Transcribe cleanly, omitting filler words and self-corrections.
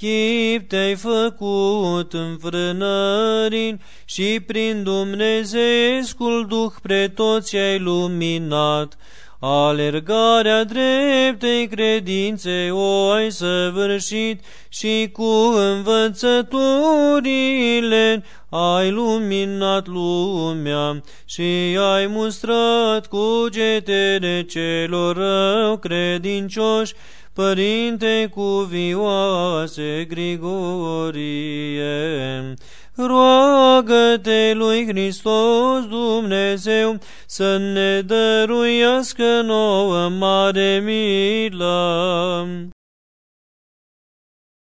chip te-ai făcut înfrânării și prin Dumnezeescul Duh pre toți ai luminat. Alergarea dreptei credințe o ai săvârșit și cu învățăturile ai luminat lumea și ai mustrat cugetele celor rău credincioși, Părinte cuvioase Grigorie. Roagă-te lui Hristos Dumnezeu să ne dăruiască nouă mare milă.